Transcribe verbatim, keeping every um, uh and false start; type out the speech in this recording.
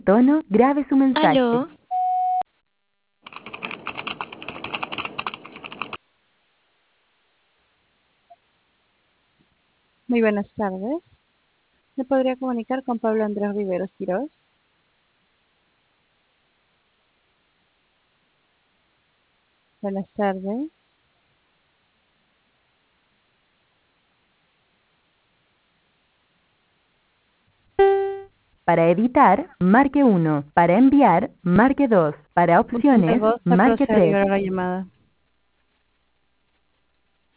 tono, grabe su mensaje. Aló, Muy buenas tardes. ¿Me podría comunicar con Pablo Andrés Riveros Quirós? Buenas tardes. Para editar, marque uno. Para enviar, marque dos. Para Pulsando el opciones, voz para marque proceder a tres. liberar la llamada.